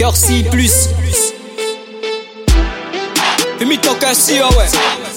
Yorsi plus. Fimi toka si ouais.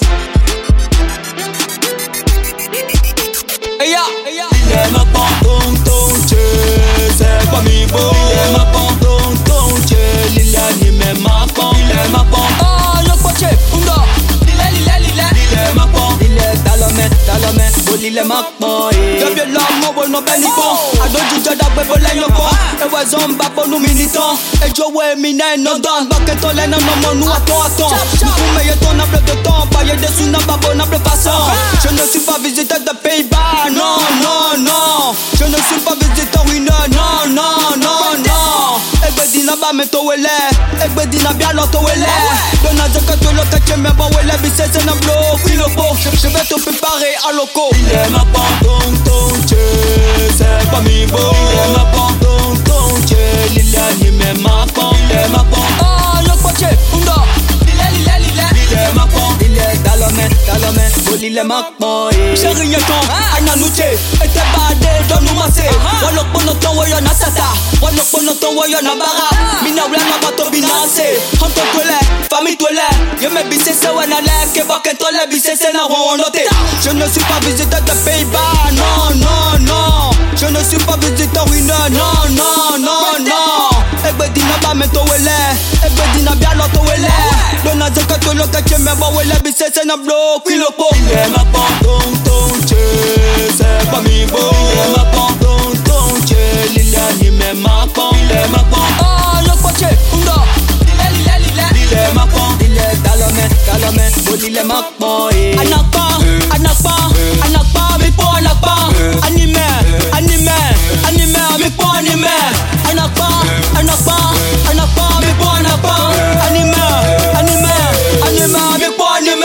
Eya, eya. Il est ma ton Dieu, c'est pas mi beau. Il est ma ton Dieu, il anime ma pan. Il est ma pan. Ah, le poche, unda. Il est ma pan. Il est talome, il est ma pan. Depuis l'amour, bon, non, ben, bon. Ado jija da bebo le yoko. Ewe zomba po nous militants. Et Joe mine no don. Baketo le no mo nous attends. Nous pouvons ton able de temps. Payer des sous n'a pas bonable façon. Je ne suis pas visiteur de Pays-Bas. Non, non, non. Je ne suis pas visiteur winner. Non, non, non, non. Egbe dina ba me to wele. Egbe dina bia lo to wele. Dona zeka to lo kache me ba wele. Bise se na bloc. Je vais te préparer à loco. Il est ma pan ton Dieu, c'est pas mi beau. Il est ma pan ton Dieu, il anime ma pan. Il est ma pan. Ah, le poche, unda. Il est ma pan. Il est talome, il est ma pan. Chérie yeton, ana nuche. Ete bade don nous masse. Walok bono ton wayo na tata. Walok bono ton wayo na bara. Mina wala na bato binase. Hanto twele, famille twele. Yo me bise se wana le. Ke baken tole bise se na rondote. Je ne suis pas visiteur de Pays-Bas. Non, non, non. Je ne suis pas visiteur winner. Non, non, non, non. Egbe dina ba me to wele. Egbe dina bia lo to wele. Dona zeka to lo kache me ba wele bise se na bloc. Il est ma pan ton Dieu, c'est pas mi beau. Il est ma pan ton Dieu, il anime ma pan. Il est ma pan. Ah, le poche, unda. Il est ma pan. Il est talome, il est ma pan. Anakpa, mi po anakpa. Anime, mi po anime. Anakpa, mi po anakpa. Anime, mi po anime.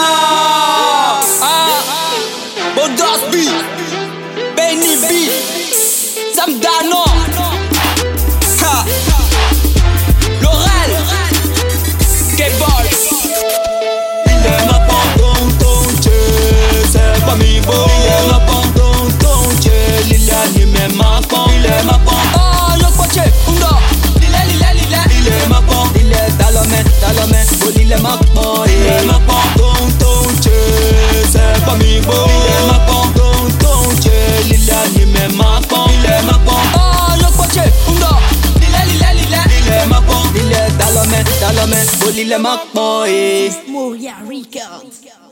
Ah, Bodas B, Benny B, Zamdano, ha, Laurel, K-Ball. Il est ma pan ton Dieu, c'est pas mi beau. Il est ma pan ton Dieu, il anime ma pan. Il est ma pan. Ah, le poche, unda. Il est ma pan. Il est talome, il est ma pan. Il est ma pan ton Dieu, c'est pas mi beau. Il est ma pan ton Dieu, il anime ma pan. Il est ma pan. Ah, le poche, unda. Il est ma pan. Il est talome, il est ma pan. Moria Records.